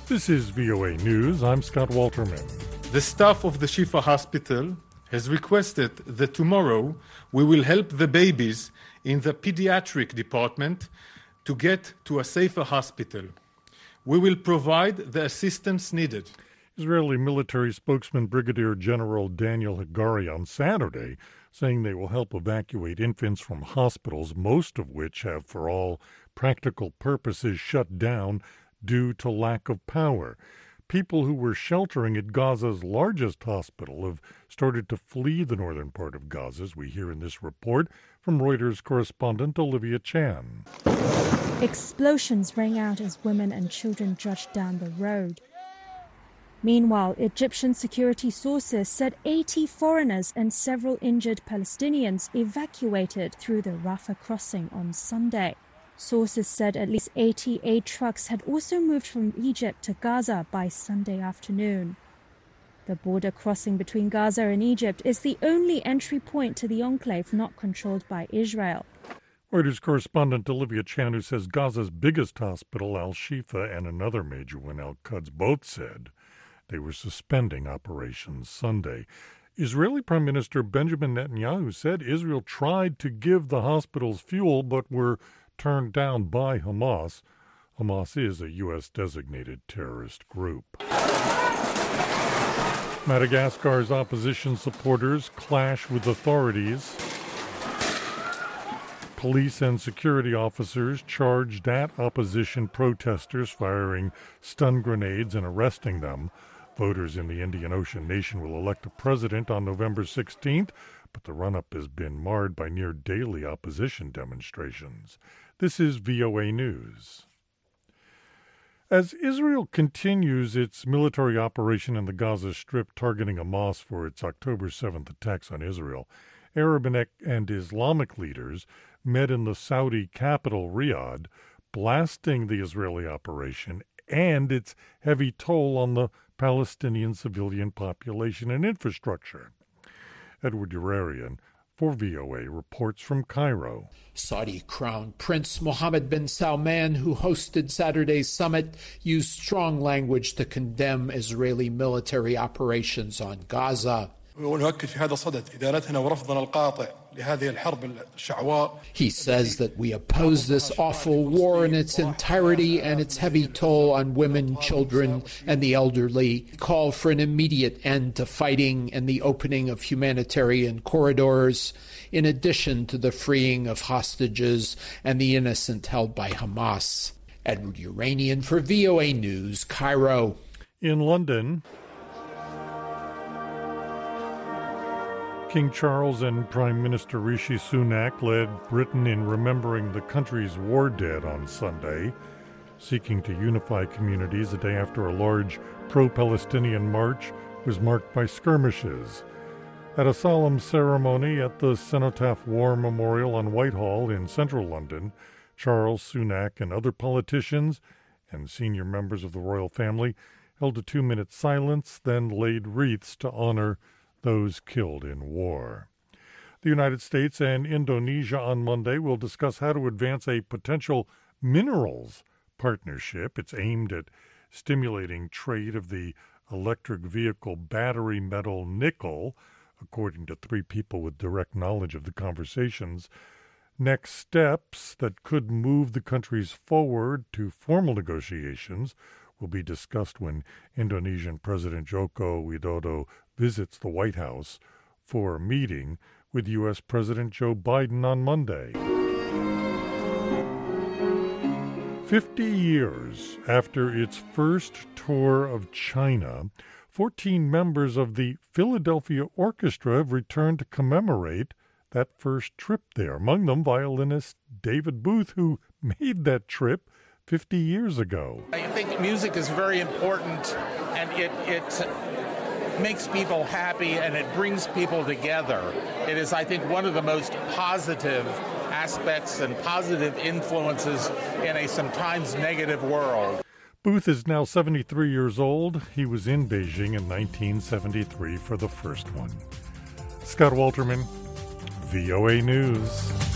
This is VOA News. I'm Scott Walterman. The staff of the Shifa Hospital has requested that tomorrow we will help the babies in the pediatric department to get to a safer hospital. We will provide the assistance needed. Israeli military spokesman Brigadier General Daniel Hagari on Saturday saying they will help evacuate infants from hospitals, most of which have, for all practical purposes, shut down due to lack of power. People who were sheltering at Gaza's largest hospital have started to flee the northern part of Gaza, as we hear in this report from Reuters correspondent Olivia Chan. Explosions rang out as women and children trudged down the road. Meanwhile, Egyptian security sources said 80 foreigners and several injured Palestinians evacuated through the Rafah crossing on Sunday. Sources said at least 80 aid trucks had also moved from Egypt to Gaza by Sunday afternoon. The border crossing between Gaza and Egypt is the only entry point to the enclave not controlled by Israel. Reuters correspondent Olivia Chan, who says Gaza's biggest hospital, Al-Shifa, and another major one, Al-Quds, both said they were suspending operations Sunday. Israeli Prime Minister Benjamin Netanyahu said Israel tried to give the hospitals fuel but were turned down by Hamas. Hamas is a U.S.-designated terrorist group. Madagascar's opposition supporters clash with authorities. Police and security officers charged at opposition protesters, firing stun grenades and arresting them. Voters in the Indian Ocean nation will elect a president on November 16th, but the run-up has been marred by near-daily opposition demonstrations. This is VOA News. As Israel continues its military operation in the Gaza Strip targeting Hamas for its October 7th attacks on Israel, Arab and Islamic leaders met in the Saudi capital, Riyadh, blasting the Israeli operation and its heavy toll on the Palestinian civilian population and infrastructure. Edward Urarian for VOA reports from Cairo. Saudi Crown Prince Mohammed bin Salman, who hosted Saturday's summit, used strong language to condemn Israeli military operations on Gaza. He says that we oppose this awful war in its entirety and its heavy toll on women, children, and the elderly. Call for an immediate end to fighting and the opening of humanitarian corridors, in addition to the freeing of hostages and the innocent held by Hamas. Edward Uranian for VOA News, Cairo. In London, King Charles and Prime Minister Rishi Sunak led Britain in remembering the country's war dead on Sunday, seeking to unify communities a day after a large pro-Palestinian march was marked by skirmishes. At a solemn ceremony at the Cenotaph War Memorial on Whitehall in central London, Charles, Sunak, and other politicians and senior members of the royal family held a 2-minute silence, then laid wreaths to honor those killed in war. The United States and Indonesia on Monday will discuss how to advance a potential minerals partnership. It's aimed at stimulating trade of the electric vehicle battery metal nickel, according to 3 people with direct knowledge of the conversations. Next steps that could move the countries forward to formal negotiations will be discussed when Indonesian President Joko Widodo visits the White House for a meeting with U.S. President Joe Biden on Monday. 50 years after its first tour of China, 14 members of the Philadelphia Orchestra have returned to commemorate that first trip there. Among them, violinist David Booth, who made that trip 50 years ago. I think music is very important, and it makes people happy and it brings people together. It is, I think, one of the most positive aspects and positive influences in a sometimes negative world. Booth is now 73 years old. He was in Beijing in 1973 for the first one. Scott Walterman, VOA News.